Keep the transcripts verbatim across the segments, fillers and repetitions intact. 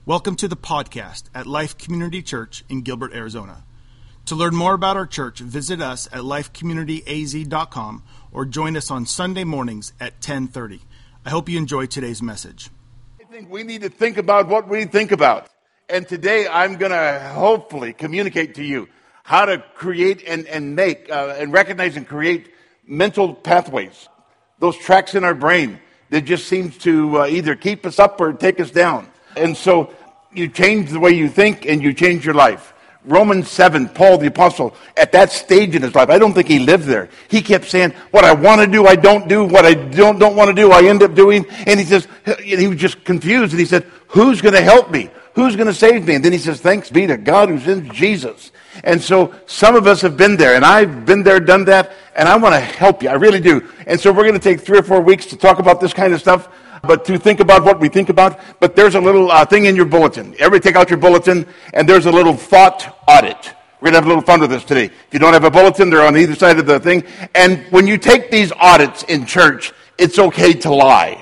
Welcome to the podcast at Life Community Church in Gilbert, Arizona. To learn more about our church, visit us at life community a z dot com or join us on Sunday mornings at ten thirty. I hope you enjoy today's message. I think we need to think about what we think about. And today I'm going to hopefully communicate to you how to create and, and make uh, and recognize and create mental pathways, those tracks in our brain that just seems to uh, either keep us up or take us down. And so you change the way you think and you change your life. Romans seven, Paul the Apostle, at that stage in his life, I don't think he lived there. He kept saying, what I want to do, I don't do. What I don't, don't want to do, I end up doing. And he says, he was just confused. And he said, who's going to help me? Who's going to save me? And then he says, thanks be to God who's in Jesus. And so some of us have been there, and I've been there, done that, and I want to help you. I really do. And so we're going to take three or four weeks to talk about this kind of stuff, but to think about what we think about. But there's a little uh, thing in your bulletin. Everybody take out your bulletin, and there's a little thought audit. We're going to have a little fun with this today. If you don't have a bulletin, they're on either side of the thing. And when you take these audits in church, it's okay to lie.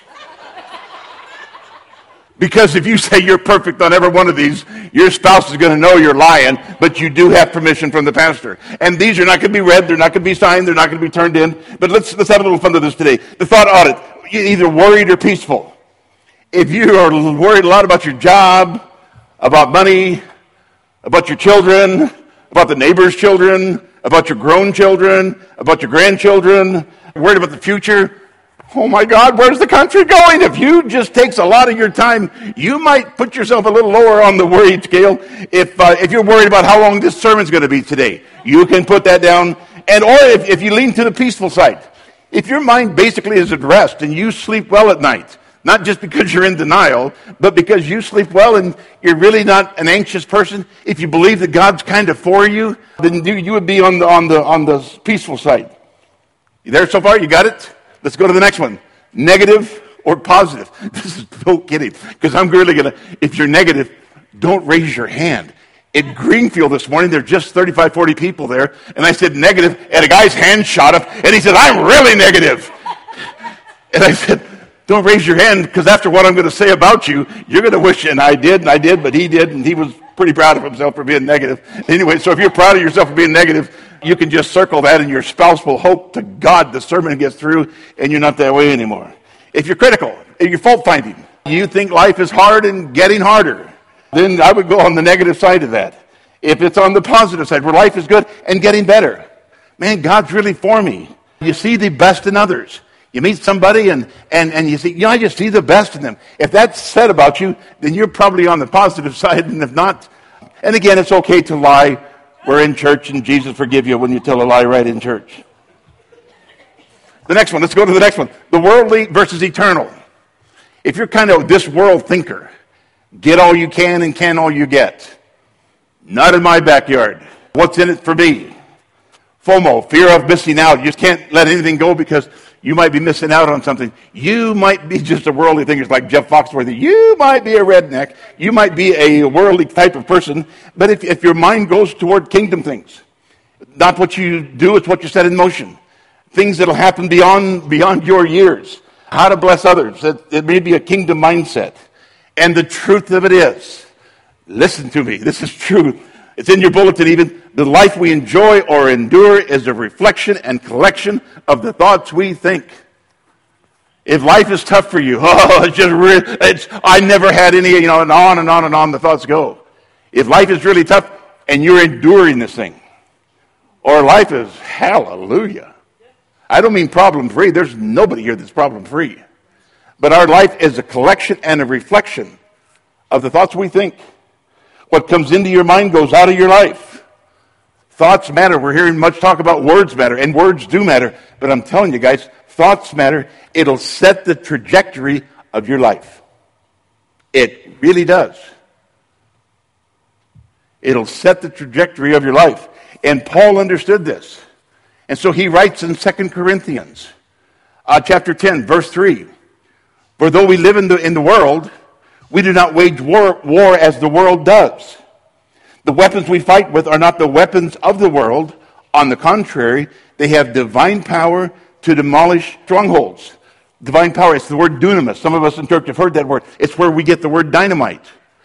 Because if you say you're perfect on every one of these, your spouse is going to know you're lying, but you do have permission from the pastor. And these are not going to be read, they're not going to be signed, they're not going to be turned in. But let's let's have a little fun with this today. The thought audit, you're either worried or peaceful. If you are worried a lot about your job, about money, about your children, about the neighbor's children, about your grown children, about your grandchildren, worried about the future, oh my God, where's the country going? If you just takes a lot of your time, you might put yourself a little lower on the worried scale. If uh, if you're worried about how long this sermon's going to be today, you can put that down. And or if, if you lean to the peaceful side, if your mind basically is at rest and you sleep well at night, not just because you're in denial, but because you sleep well and you're really not an anxious person, if you believe that God's kind of for you, then you, you would be on the on the on the peaceful side. You there so far? You got it? Let's go to the next one. Negative or positive? This is no kidding, because I'm really going to, if you're negative, don't raise your hand. At Greenfield this morning, there are just thirty-five, forty people there, and I said negative, and a guy's hand shot up, and he said, I'm really negative. And I said, don't raise your hand, because after what I'm going to say about you, you're going to wish, and I did, and I did, but he did, and he was pretty proud of himself for being negative. Anyway, so if you're proud of yourself for being negative, you can just circle that, and your spouse will hope to God the sermon gets through, and you're not that way anymore. If you're critical, if you're fault-finding, you think life is hard and getting harder, then I would go on the negative side of that. If it's on the positive side, where life is good and getting better, man, God's really for me. You see the best in others. You meet somebody, and, and, and you see, you know, I just see the best in them. If that's said about you, then you're probably on the positive side, and if not, and again, it's okay to lie. We're in church, and Jesus forgive you when you tell a lie right in church. The next one, let's go to the next one. The worldly versus eternal. If you're kind of this world thinker, get all you can and can all you get. Not in my backyard. What's in it for me? FOMO, fear of missing out. You just can't let anything go because you might be missing out on something. You might be just a worldly thinker, like Jeff Foxworthy. You might be a redneck. You might be a worldly type of person. But if, if your mind goes toward kingdom things, not what you do, it's what you set in motion. Things that will happen beyond beyond your years. How to bless others. It, it may be a kingdom mindset. And the truth of it is, listen to me, this is true. It's in your bulletin even. The life we enjoy or endure is a reflection and collection of the thoughts we think. If life is tough for you, oh, it's just re- it's, I never had any, you know, and on and on and on the thoughts go. If life is really tough and you're enduring this thing, or life is hallelujah. I don't mean problem-free. There's nobody here that's problem-free. But our life is a collection and a reflection of the thoughts we think. What comes into your mind goes out of your life. Thoughts matter. We're hearing much talk about words matter, and words do matter. But I'm telling you guys, thoughts matter. It'll set the trajectory of your life. It really does. It'll set the trajectory of your life. And Paul understood this. And so he writes in Second Corinthians, uh, chapter ten, verse three, for though we live in the, in the world, we do not wage war, war as the world does. The weapons we fight with are not the weapons of the world. On the contrary, they have divine power to demolish strongholds. Divine power, it's the word dunamis. Some of us in church have heard that word. It's where we get the word dynamite.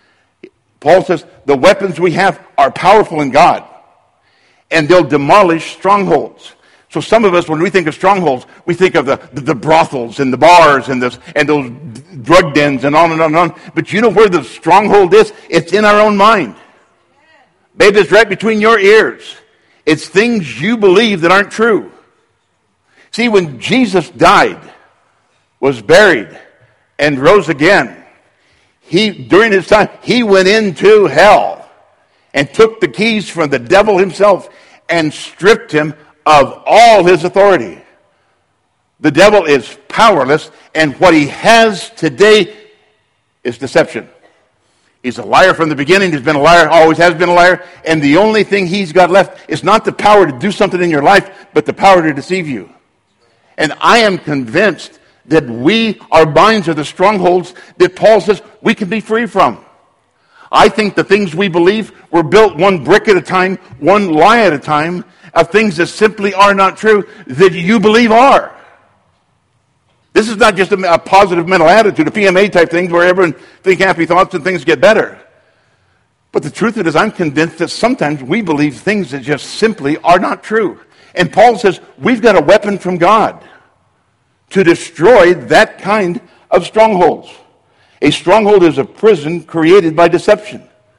Paul says the weapons we have are powerful in God, and they'll demolish strongholds. So some of us, when we think of strongholds, we think of the, the, the brothels and the bars and, this, and those drug dens and on and on and on. But you know where the stronghold is? It's in our own mind. Babe, it's right between your ears. It's things you believe that aren't true. See, when Jesus died, was buried, and rose again, he during his time, he went into hell and took the keys from the devil himself and stripped him of all his authority. The devil is powerless, and what he has today is deception. He's a liar from the beginning. He's been a liar, always has been a liar, and the only thing he's got left is not the power to do something in your life, but the power to deceive you. And I am convinced that we, our minds are the strongholds that Paul says we can be free from. I think the things we believe were built one brick at a time, one lie at a time, of things that simply are not true, that you believe are. This is not just a, a positive mental attitude, a P M A type thing where everyone think happy thoughts and things get better. But the truth of it is, I'm convinced that sometimes we believe things that just simply are not true. And Paul says, we've got a weapon from God to destroy that kind of strongholds. A stronghold is a prison created by deception.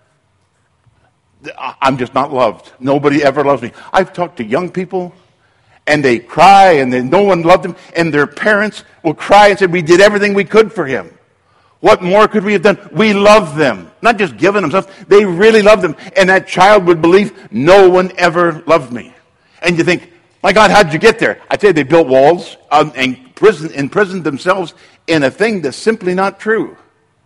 I'm just not loved. Nobody ever loves me. I've talked to young people, and they cry, and they, no one loved them, and their parents will cry and say, we did everything we could for him. What more could we have done? We love them. Not just giving them stuff. They really love them. And that child would believe, no one ever loved me. And you think, my God, how'd you get there? I tell you, they built walls um, and prison, imprisoned themselves in a thing that's simply not true.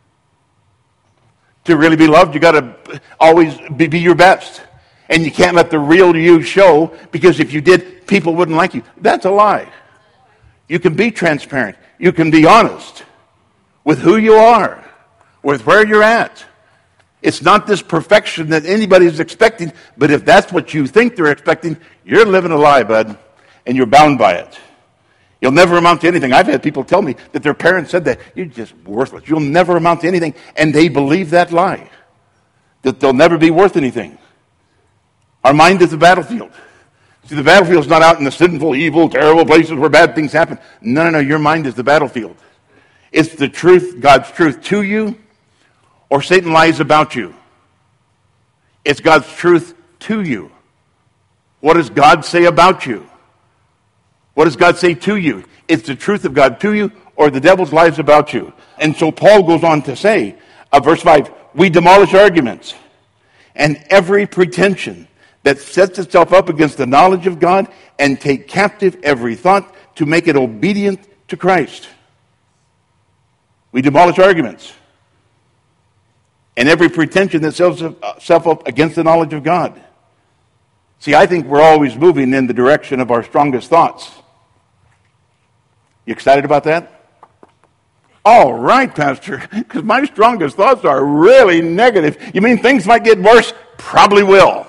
To really be loved, you got to always be, be your best. And you can't let the real you show, because if you did, people wouldn't like you. That's a lie. You can be transparent. You can be honest with who you are, with where you're at. It's not this perfection that anybody's expecting, but if that's what you think they're expecting, you're living a lie, bud, and you're bound by it. You'll never amount to anything. I've had people tell me that their parents said that. You're just worthless. You'll never amount to anything. And they believe that lie, that they'll never be worth anything. Our mind is the battlefield. See, the battlefield's not out in the sinful, evil, terrible places where bad things happen. No, no, no. Your mind is the battlefield. It's the truth, God's truth to you, or Satan lies about you. It's God's truth to you. What does God say about you? What does God say to you? It's the truth of God to you, or the devil's lies about you. And so Paul goes on to say, uh, verse five, we demolish arguments and every pretension that sets itself up against the knowledge of God, and take captive every thought to make it obedient to Christ. We demolish arguments and every pretension that sets itself up against the knowledge of God. See, I think we're always moving in the direction of our strongest thoughts. You excited about that? All right, Pastor, because my strongest thoughts are really negative. You mean things might get worse? Probably will.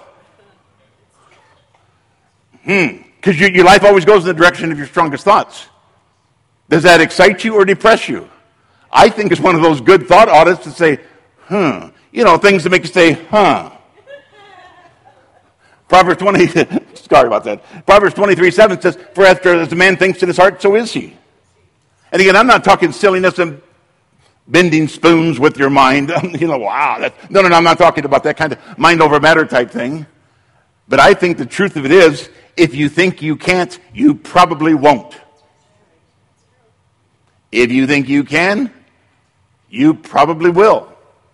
Hmm. Because your, your life always goes in the direction of your strongest thoughts. Does that excite you or depress you? I think it's one of those good thought audits to say, huh. You know, things that make you say, huh. Proverbs twenty, sorry about that. Proverbs twenty-three seven says, for after as a man thinks in his heart, so is he. And again, I'm not talking silliness and bending spoons with your mind. You know, wow. That's, no, no, no, I'm not talking about that kind of mind over matter type thing. But I think the truth of it is, if you think you can't, you probably won't. If you think you can, you probably will.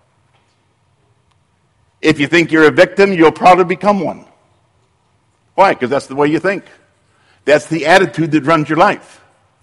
If you think you're a victim, you'll probably become one. Why? Because that's the way you think. That's the attitude that runs your life.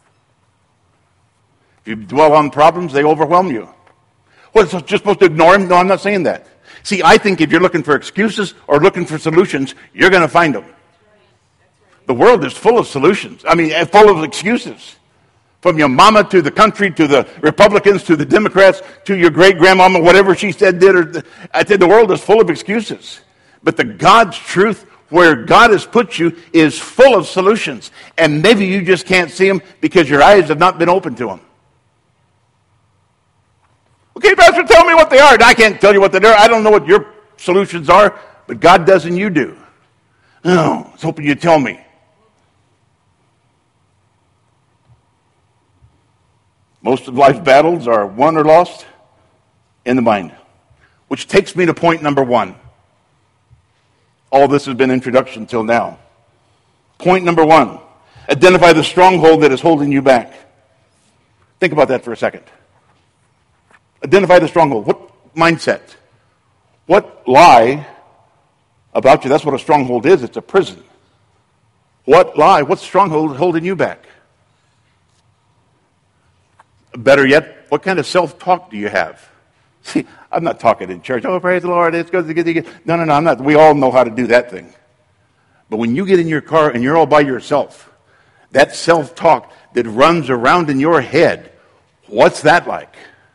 If you dwell on problems, they overwhelm you. Well, so just supposed to ignore them? No, I'm not saying that. See, I think if you're looking for excuses or looking for solutions, you're going to find them. The world is full of solutions. I mean, full of excuses. From your mama to the country to the Republicans to the Democrats to your great-grandmama, whatever she said did. Or I said the world is full of excuses. But the God's truth, where God has put you, is full of solutions. And maybe you just can't see them because your eyes have not been open to them. Okay, Pastor, tell me what they are. And I can't tell you what they are. I don't know what your solutions are, but God does and you do. Oh, I was hoping you'd tell me. Most of life's battles are won or lost in the mind. Which takes me to point number one. All this has been introduction till now. Point number one. Identify the stronghold that is holding you back. Think about that for a second. Identify the stronghold. What mindset? What lie about you? That's what a stronghold is. It's a prison. What lie? What stronghold is holding you back? Better yet, what kind of self-talk do you have? See, I'm not talking in church. Oh, praise the Lord. It's good to get to get. No, no, no. I'm not. We all know how to do that thing. But when you get in your car and you're all by yourself, that self-talk that runs around in your head, what's that like?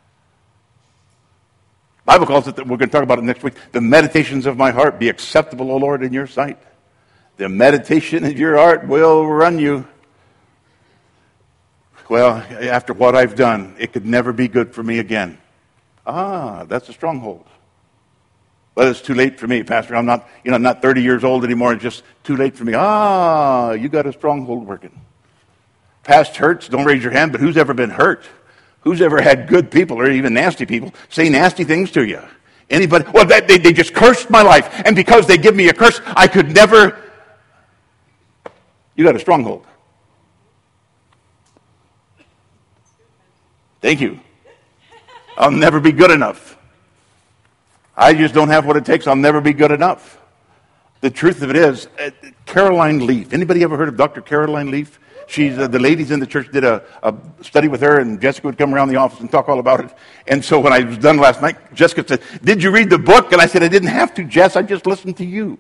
The Bible calls it, we're going to talk about it next week, the meditations of my heart be acceptable, O Lord, in your sight. The meditation of your heart will run you. Well, after what I've done, it could never be good for me again. Ah, that's a stronghold. But it's too late for me, Pastor. I'm not, you know, I'm not thirty years old anymore. It's just too late for me. Ah, you got a stronghold working. Past hurts, don't raise your hand, but who's ever been hurt? Who's ever had good people or even nasty people say nasty things to you? Anybody? Well, that, they, they just cursed my life. And because they give me a curse, I could never. You got a stronghold. Thank you. I'll never be good enough. I just don't have what it takes. I'll never be good enough. The truth of it is, uh, Caroline Leaf. Anybody ever heard of Doctor Caroline Leaf? She's uh, the ladies in the church did a, a study with her, and Jessica would come around the office and talk all about it. And so when I was done last night, Jessica said, "Did you read the book?" And I said, "I didn't have to, Jess. I just listened to you."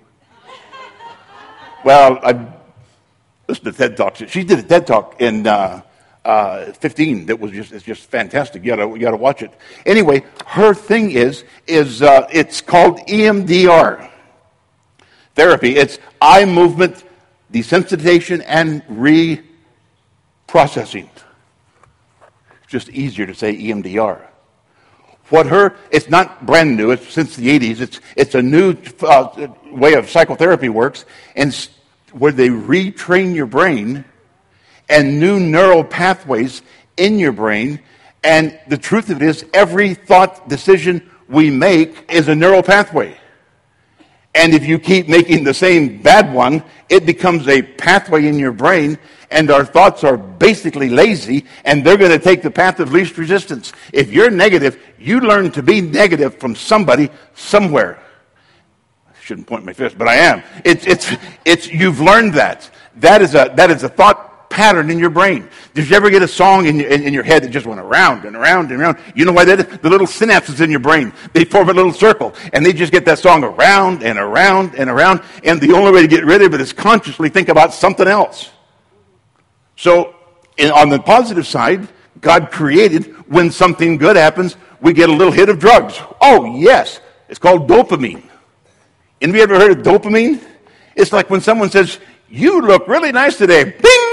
Well, I listened to TED Talks. She did a TED Talk in uh, uh, fifteen that was just it's just fantastic. You gotta you gotta watch it. Anyway, her thing is is uh, it's called E M D R therapy. It's eye movement desensitization and reprocessing. Just easier to say E M D R. What her, it's not brand new, it's since the eighties, it's it's a new uh, way of psychotherapy works, and where they retrain your brain and new neural pathways in your brain, and the truth of it is, every thought decision we make is a neural pathway. And if you keep making the same bad one, it becomes a pathway in your brain, and our thoughts are basically lazy, and they're going to take the path of least resistance. If you're negative, you learn to be negative from somebody, somewhere. I shouldn't point my fist, but I am. It's, it's, it's, you've learned that. That is a, that is a thought pattern in your brain. Did you ever get a song in your, in, in your head that just went around and around and around? You know why that is? The little synapses in your brain, they form a little circle, and they just get that song around and around and around, and the only way to get rid of it is consciously think about something else. So, in, on the positive side, God created, when something good happens, we get a little hit of drugs. Oh, yes. It's called dopamine. Anybody ever heard of dopamine? It's like when someone says, "You look really nice today." Bing!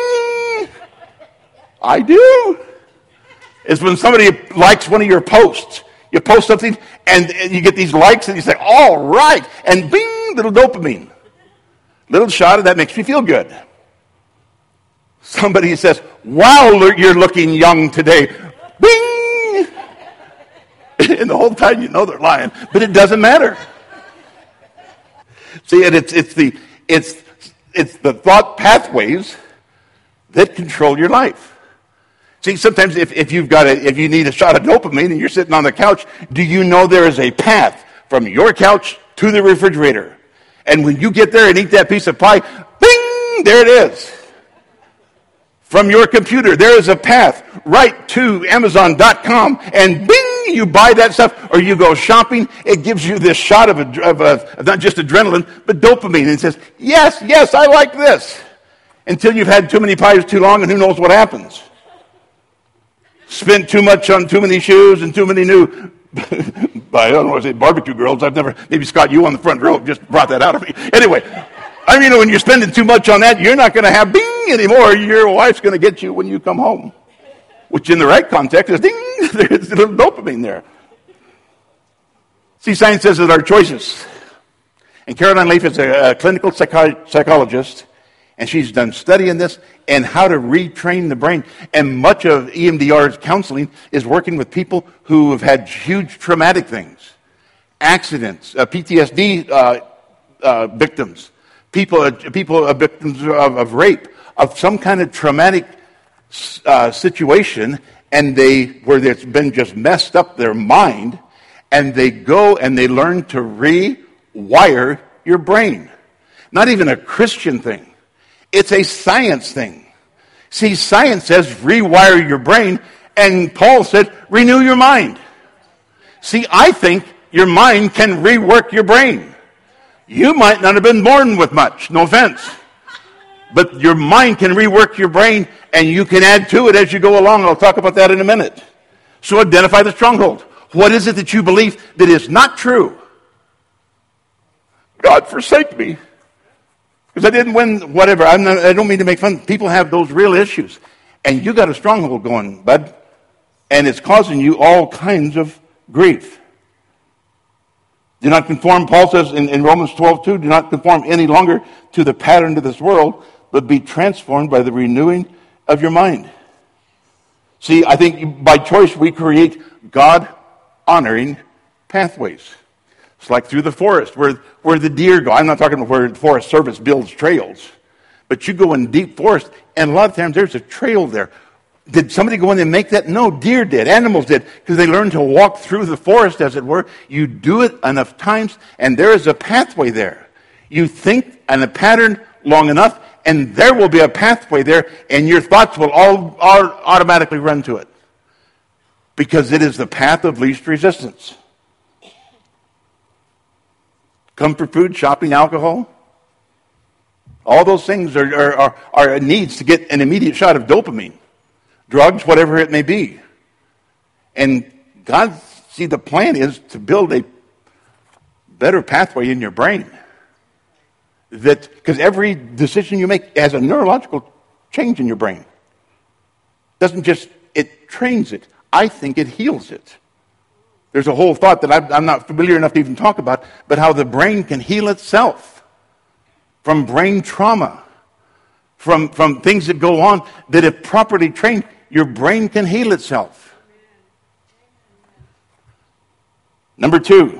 I do. It's when somebody likes one of your posts. You post something, and you get these likes, and you say, "All right," and bing, little dopamine. Little shot of that makes me feel good. Somebody says, "Wow, you're looking young today." Bing! And the whole time you know they're lying, but it doesn't matter. See, and it's it's the it's it's the thought pathways that control your life. See, sometimes if, if you've got a, if you need a shot of dopamine and you're sitting on the couch, do you know there is a path from your couch to the refrigerator? And when you get there and eat that piece of pie, bing, there it is. From your computer, there is a path right to Amazon dot com, and bing, you buy that stuff, or you go shopping. It gives you this shot of, a, of, a, of not just adrenaline, but dopamine. And it says, "Yes, yes, I like this." Until you've had too many pies too long, and who knows what happens. Spent too much on too many shoes and too many new, I don't know, say barbecue grills. I've never, maybe Scott, you on the front row just brought that out of me. Anyway, I mean, when you're spending too much on that, you're not going to have bing anymore. Your wife's going to get you when you come home. Which in the right context is ding, there's a little dopamine there. See, science says that our choices. And Caroline Leaf is a, a clinical psycho- psychologist, and she's done study in this and how to retrain the brain. And much of E M D R's counseling is working with people who have had huge traumatic things, accidents, uh, P T S D uh, uh, victims, people, uh, people uh, victims of, of rape, of some kind of traumatic uh, situation, and they where it's been just messed up their mind, and they go and they learn to rewire your brain. Not even a Christian thing. It's a science thing. See, science says rewire your brain, and Paul said renew your mind. See, I think your mind can rework your brain. You might not have been born with much, no offense. But your mind can rework your brain, and you can add to it as you go along. I'll talk about that in a minute. So identify the stronghold. What is it that you believe that is not true? God forsake me. Because I didn't win whatever. I'm not, I don't mean to make fun. People have those real issues. And you got a stronghold going, bud. And it's causing you all kinds of grief. Do not conform, Paul says in, in Romans twelve two, do not conform any longer to the pattern of this world, but be transformed by the renewing of your mind. See, I think by choice we create God-honoring pathways. It's like through the forest where, where the deer go. I'm not talking about where the Forest Service builds trails. But you go in deep forest, and a lot of times there's a trail there. Did somebody go in and make that? No, deer did. Animals did. Because they learned to walk through the forest, as it were. You do it enough times, and there is a pathway there. You think in a pattern long enough, and there will be a pathway there, and your thoughts will all, all automatically run to it. Because it is the path of least resistance. Comfort food, shopping, alcohol. All those things are, are, are, are needs to get an immediate shot of dopamine. Drugs, whatever it may be. And God, see, the plan is to build a better pathway in your brain. That, because every decision you make has a neurological change in your brain. It doesn't just, it trains it. I think it heals it. There's a whole thought that I'm not familiar enough to even talk about, but how the brain can heal itself from brain trauma, from, from things that go on, that if properly trained, your brain can heal itself. Number two,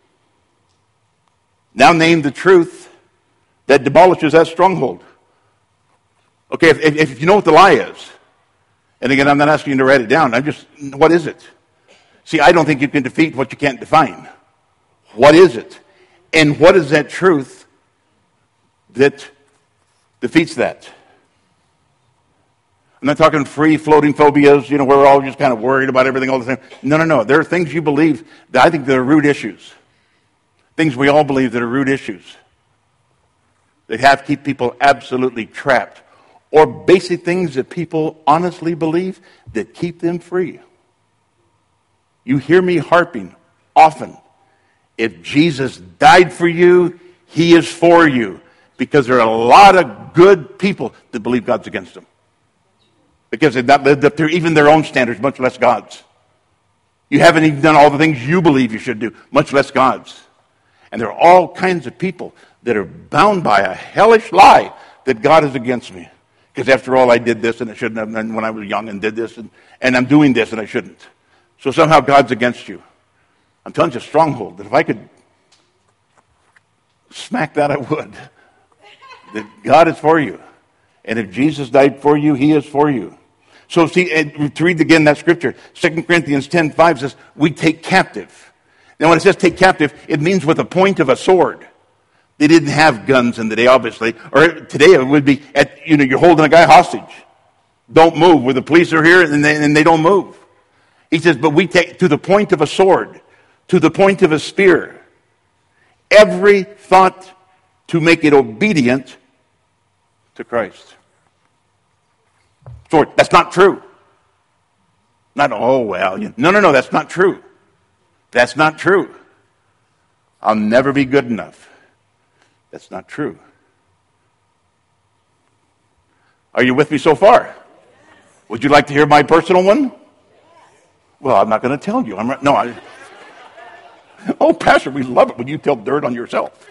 now name the truth that demolishes that stronghold. Okay, if, if, if you know what the lie is, and again, I'm not asking you to write it down, I'm just, what is it? See, I don't think you can defeat what you can't define. What is it? And what is that truth that defeats that? I'm not talking free-floating phobias, you know, where we're all just kind of worried about everything all the time. No, no, no. There are things you believe that I think that are root issues. Things we all believe that are root issues. That have to keep people absolutely trapped. Or basic things that people honestly believe that keep them free. You hear me harping often. If Jesus died for you, he is for you. Because there are a lot of good people that believe God's against them. Because they've not lived up to even their own standards, much less God's. You haven't even done all the things you believe you should do, much less God's. And there are all kinds of people that are bound by a hellish lie that God is against me. Because after all, I did this and I shouldn't have done when I was young and did this, and, and I'm doing this and I shouldn't. So somehow God's against you. I'm telling you, a stronghold, that if I could smack that, I would. That God is for you. And if Jesus died for you, he is for you. So see, to read again that scripture, Second Corinthians ten five says, we take captive. Now when it says take captive, it means with the point of a sword. They didn't have guns in the day, obviously. Or today it would be, at, you know, you're holding a guy hostage. Don't move. Where the police are here and they, and they don't move. He says, but we take to the point of a sword, to the point of a spear, every thought to make it obedient to Christ. Sword, that's not true. Not, oh, well, you, no, no, no, that's not true. That's not true. I'll never be good enough. That's not true. Are you with me so far? Would you like to hear my personal one? Well, I'm not going to tell you. I'm no. I, Oh, Pastor, we love it when you tell dirt on yourself.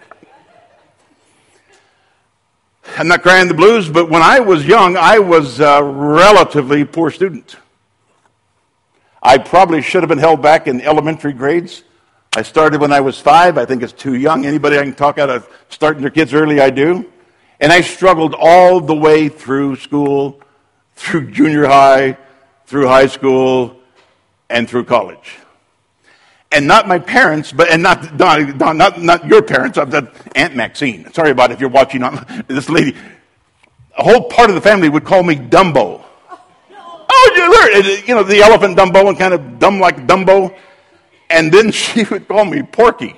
I'm not crying the blues, but when I was young, I was a relatively poor student. I probably should have been held back in elementary grades. I started when I was five. I think it's too young. Anybody I can talk out of starting their kids early, I do. And I struggled all the way through school, through junior high, through high school, and through college. And not my parents, but and not not not, not your parents. I've got Aunt Maxine. Sorry about it if you're watching on this lady. A whole part of the family would call me Dumbo. Oh, you heard, you know, the elephant Dumbo and kind of dumb like Dumbo. And then she would call me Porky.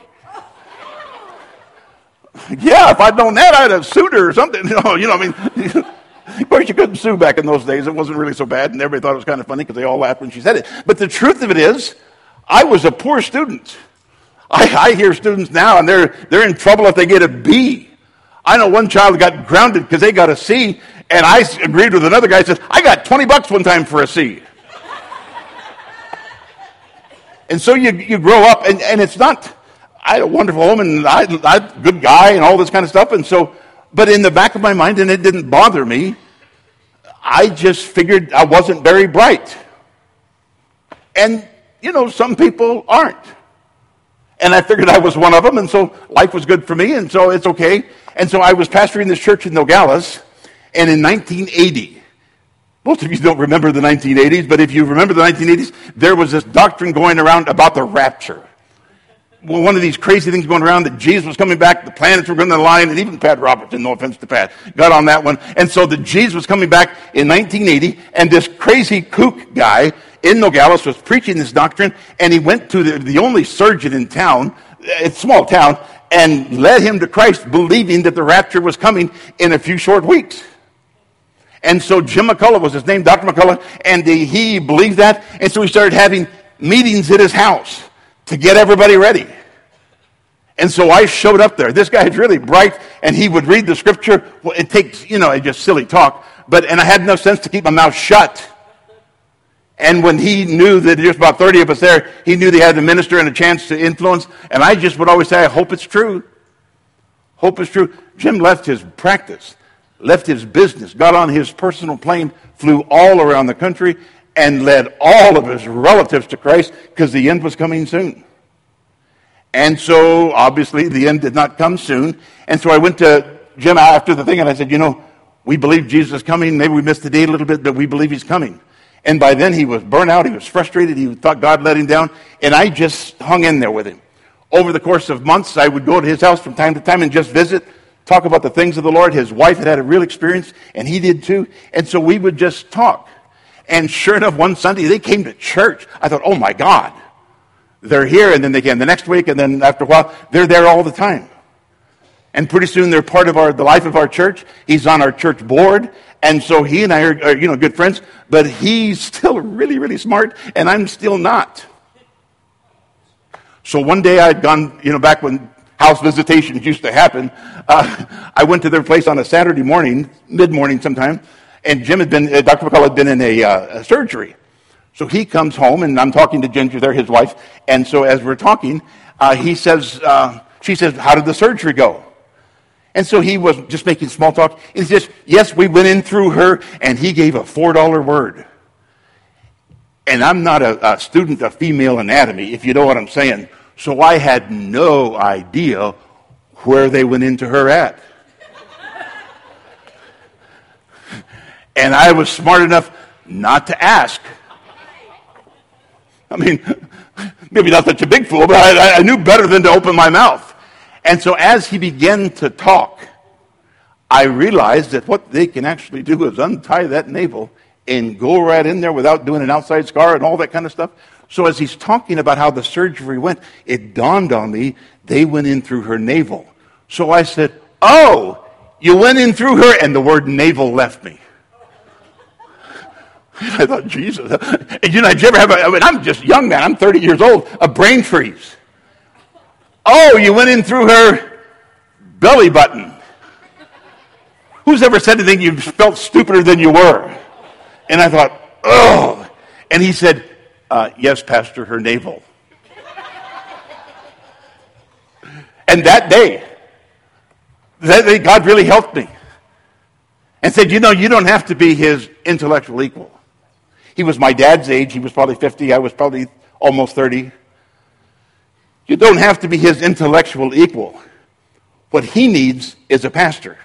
Yeah, if I'd known that, I'd have sued her or something. You know, you know, I mean, of course you couldn't sue back in those days. It wasn't really so bad, and everybody thought it was kind of funny because they all laughed when she said it. But the truth of it is, I was a poor student. I, I hear students now, and they're they're in trouble if they get a B. I know one child got grounded because they got a C, and I agreed with another guy. Says, I got twenty bucks one time for a C. And so you you grow up, and, and it's not, I had a wonderful home, and I, I good guy, and all this kind of stuff. And so, but in the back of my mind, and it didn't bother me, I just figured I wasn't very bright. And, you know, some people aren't. And I figured I was one of them, and so life was good for me, and so it's okay. And so I was pastoring this church in Nogales, and in nineteen eighty, most of you don't remember the nineteen eighties, but if you remember the nineteen eighties, there was this doctrine going around about the rapture. Well, one of these crazy things going around that Jesus was coming back, the planets were going to align, and even Pat Robertson, no offense to Pat, got on that one. And so the Jesus was coming back in nineteen eighty, and this crazy kook guy in Nogales was preaching this doctrine, and he went to the, the only surgeon in town, it's a small town, and led him to Christ, believing that the rapture was coming in a few short weeks. And so Jim McCullough was his name, Doctor McCullough, and the, he believed that. And so he started having meetings at his house to get everybody ready. And so I showed up there. This guy is really bright, and he would read the scripture. Well, it takes, you know, it's just silly talk. But and I had enough sense to keep my mouth shut. And when he knew that there's about thirty of us there, he knew they had the minister and a chance to influence. And I just would always say, I hope it's true. Hope it's true. Jim left his practice, left his business, got on his personal plane, flew all around the country, and led all of his relatives to Christ because the end was coming soon. And so, obviously, the end did not come soon. And so I went to Jim after the thing, and I said, you know, we believe Jesus is coming. Maybe we missed the date a little bit, but we believe he's coming. And by then, he was burnt out. He was frustrated. He thought God let him down. And I just hung in there with him. Over the course of months, I would go to his house from time to time and just visit, talk about the things of the Lord. His wife had had a real experience, and he did too. And so we would just talk. And sure enough, one Sunday, they came to church. I thought, oh my God, they're here. And then they came the next week, and then after a while, they're there all the time. And pretty soon, they're part of our the life of our church. He's on our church board. And so he and I are, are, you know, good friends. But he's still really, really smart, and I'm still not. So one day I'd gone, you know, back when house visitations used to happen, uh, I went to their place on a Saturday morning, mid-morning sometime, and Jim had been, uh, Doctor McCullough had been in a, uh, a surgery. So he comes home, and I'm talking to Ginger there, his wife, and so as we're talking, uh, he says, uh, she says, how did the surgery go? And so he was just making small talk, and he says, yes, we went in through her, and he gave a four dollar word. And I'm not a, a student of female anatomy, if you know what I'm saying. So I had no idea where they went into her at. And I was smart enough not to ask. I mean, maybe not such a big fool, but I, I knew better than to open my mouth. And so as he began to talk, I realized that what they can actually do is untie that navel and go right in there without doing an outside scar and all that kind of stuff. So as he's talking about how the surgery went, it dawned on me they went in through her navel. So I said, oh, you went in through her, and the word navel left me. I thought, Jesus. And you know, did you ever have a, I mean, I'm just young man, I'm thirty years old, a brain freeze. Oh, you went in through her belly button. Who's ever said anything you felt stupider than you were? And I thought, oh. And he said, uh, yes, Pastor, her navel. And that day, that day, God really helped me and said, you know, you don't have to be his intellectual equal. He was my dad's age. He was probably fifty. I was probably almost thirty. You don't have to be his intellectual equal. What he needs is a pastor.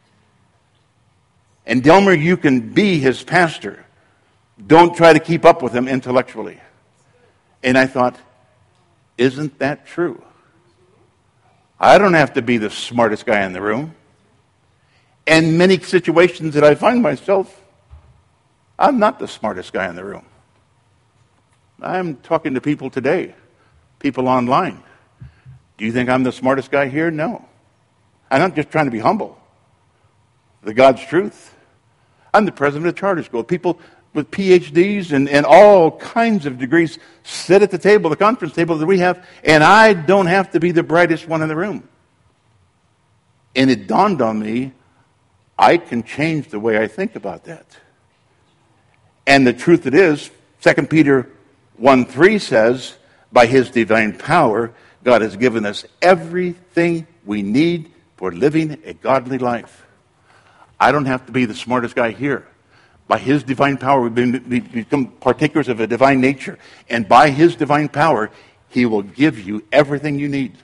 And Delmer, you can be his pastor. Don't try to keep up with him intellectually. And I thought, isn't that true? I don't have to be the smartest guy in the room. And many situations that I find myself, I'm not the smartest guy in the room. I'm talking to people today, people online. Do you think I'm the smartest guy here? No. I'm not just trying to be humble. The God's truth. I'm the president of charter school. People with P H Ds and, and all kinds of degrees sit at the table, the conference table that we have, and I don't have to be the brightest one in the room. And it dawned on me, I can change the way I think about that. And the truth it is, Second Peter one three says, by his divine power, God has given us everything we need for living a godly life. I don't have to be the smartest guy here. By his divine power, we've, been, we've become partakers of a divine nature. And by his divine power, he will give you everything you need.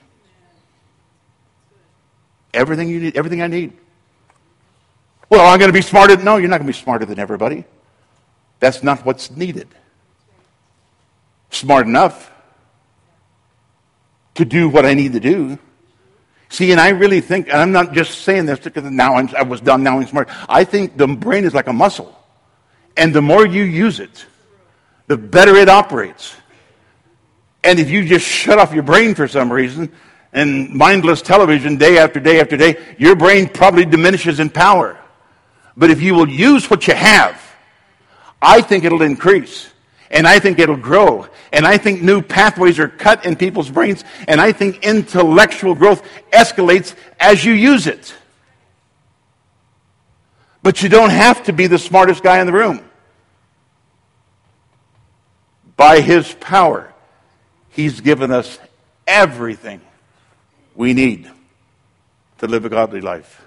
Everything you need, everything I need. Well, I'm going to be smarter. No, you're not going to be smarter than everybody. That's not what's needed. Smart enough to do what I need to do. See, and I really think, and I'm not just saying this because now I'm, I was done, now I'm smart. I think the brain is like a muscle. And the more you use it, the better it operates. And if you just shut off your brain for some reason, and mindless television day after day after day, your brain probably diminishes in power. But if you will use what you have, I think it'll increase. And I think it'll grow. And I think new pathways are cut in people's brains. And I think intellectual growth escalates as you use it. But you don't have to be the smartest guy in the room. By his power, he's given us everything we need to live a godly life.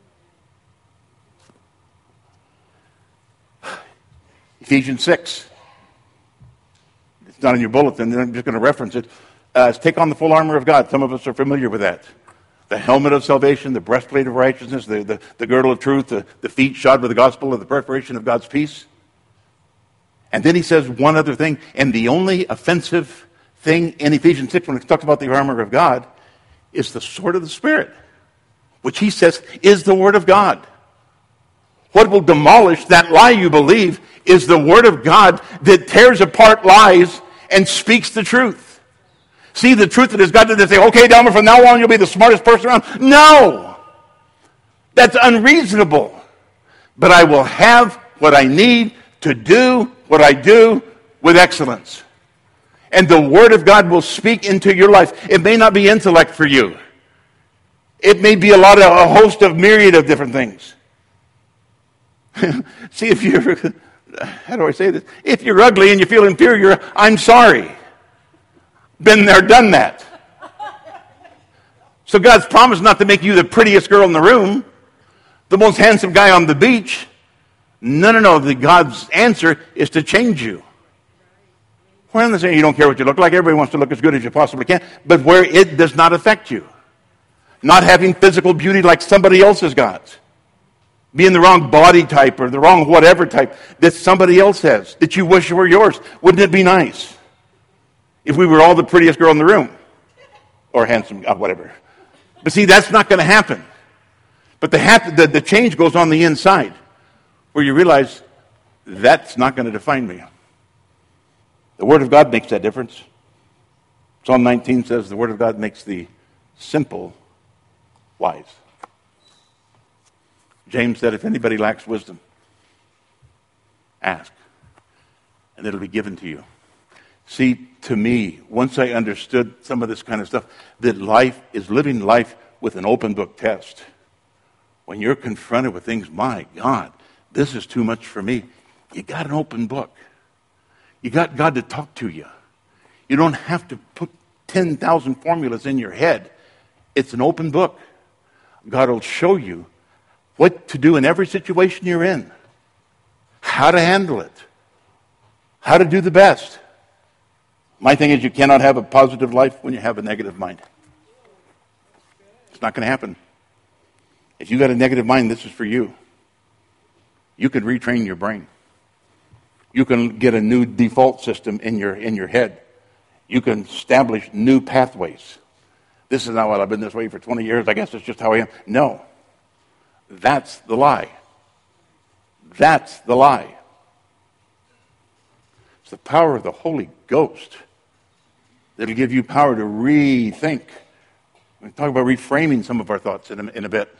Ephesians six. It's not in your bulletin. I'm just going to reference it. Uh, take on the full armor of God. Some of us are familiar with that. The helmet of salvation, the breastplate of righteousness, the, the, the girdle of truth, the, the feet shod with the gospel of the preparation of God's peace. And then he says one other thing, and the only offensive thing in Ephesians six when it talks about the armor of God is the sword of the Spirit, which he says is the word of God. What will demolish that lie you believe is the word of God that tears apart lies and speaks the truth. See, the truth that has got to say, okay, Delmer, from now on you'll be the smartest person around. No! That's unreasonable. But I will have what I need to do what I do with excellence. And the Word of God will speak into your life. It may not be intellect for you. It may be a lot of a host of myriad of different things. See, if you're, how do I say this? If you're ugly and you feel inferior, I'm sorry. Been there, done that. So God's promised not to make you the prettiest girl in the room, the most handsome guy on the beach. No, no, no. The God's answer is to change you. Well, I'm not saying you don't care what you look like. Everybody wants to look as good as you possibly can. But where it does not affect you. Not having physical beauty like somebody else has got. Being the wrong body type or the wrong whatever type that somebody else has, that you wish were yours. Wouldn't it be nice if we were all the prettiest girl in the room? Or handsome, uh, whatever. But see, that's not going to happen. But the, hap- the, the change goes on the inside, where you realize that's not going to define me. The Word of God makes that difference. Psalm nineteen says the Word of God makes the simple wise. James said, if anybody lacks wisdom, ask, and it'll be given to you. See, to me, once I understood some of this kind of stuff, that life is living life with an open book test. When you're confronted with things, my God, this is too much for me. You got an open book. You got God to talk to you. You don't have to put ten thousand formulas in your head It's an open book. God will show you what to do in every situation you're in, how to handle it, how to do the best. My thing is, you cannot have a positive life when you have a negative mind. It's not going to happen. If you got a negative mind, this is for you. You can retrain your brain. You can get a new default system in your in your head. You can establish new pathways. This is not what I've been this way for twenty years. I guess it's just how I am. No. That's the lie. That's the lie. It's the power of the Holy Ghost that'll give you power to rethink. We'll talk about reframing some of our thoughts in a, in a bit.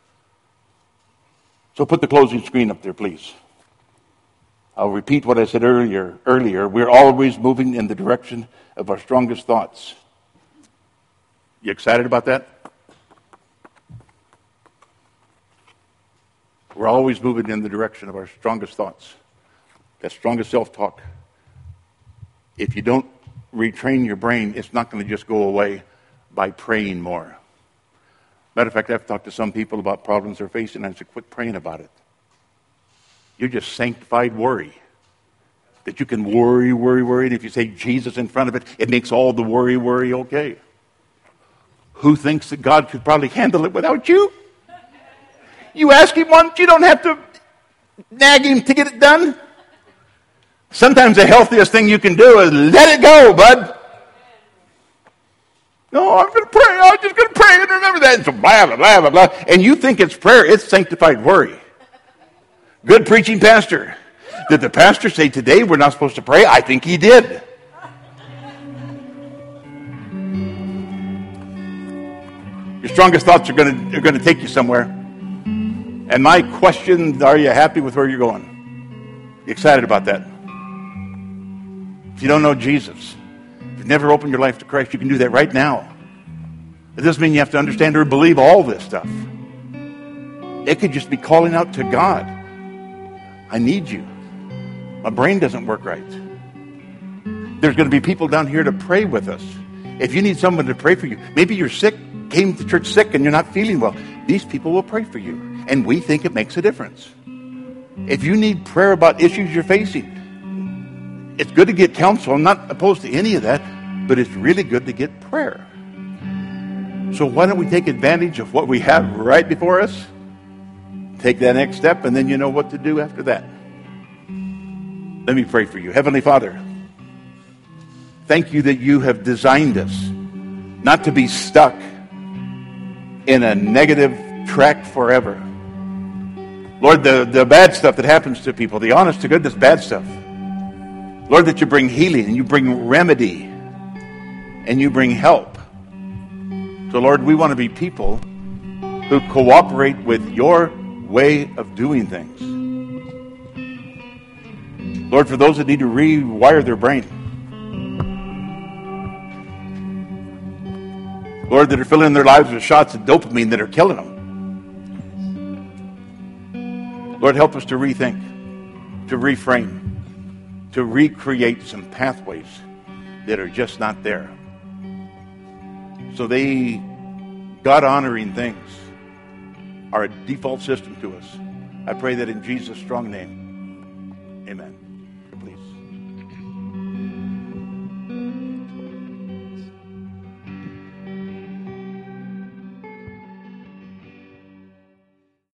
So put the closing screen up there, please. I'll repeat what I said earlier. Earlier, we're always moving in the direction of our strongest thoughts. You excited about that? We're always moving in the direction of our strongest thoughts. That strongest self-talk. If you don't retrain your brain, it's not going to just go away by praying more. Matter of fact, I've talked to some people about problems they're facing, and I said, quit praying about it. You're just sanctified worry. That you can worry, worry, worry, and if you say Jesus in front of it, it makes all the worry, worry okay. Who thinks that God could probably handle it without you? You ask him once, you don't have to nag him to get it done. Sometimes the healthiest thing you can do is let it go, bud. No, I'm going to pray. I'm just going to pray and remember that. And so blah, blah, blah, blah, blah. And you think it's prayer. It's sanctified worry. Good preaching pastor. Did the pastor say today we're not supposed to pray? I think he did. Your strongest thoughts are going to are going to take you somewhere. And my question, are you happy with where you're going? You excited about that? If you don't know Jesus, if you've never opened your life to Christ, you can do that right now. It doesn't mean you have to understand or believe all this stuff. It could just be calling out to God. I need you. My brain doesn't work right. There's going to be people down here to pray with us. If you need someone to pray for you, maybe you're sick, came to church sick, and you're not feeling well. These people will pray for you. And we think it makes a difference. If you need prayer about issues you're facing, it's good to get counsel. I'm not opposed to any of that, but it's really good to get prayer. So why don't we take advantage of what we have right before us? Take that next step, and then you know what to do after that. Let me pray for you. Heavenly Father, thank you that you have designed us not to be stuck in a negative track forever. Lord, the, the bad stuff that happens to people, the honest to goodness bad stuff. Lord, that you bring healing and you bring remedy and you bring help. So, Lord, we want to be people who cooperate with your way of doing things. Lord, for those that need to rewire their brain. Lord, that are filling their lives with shots of dopamine that are killing them. Lord, help us to rethink, to reframe, to recreate some pathways that are just not there. So they, God-honoring things, are a default system to us. I pray that in Jesus' strong name, amen.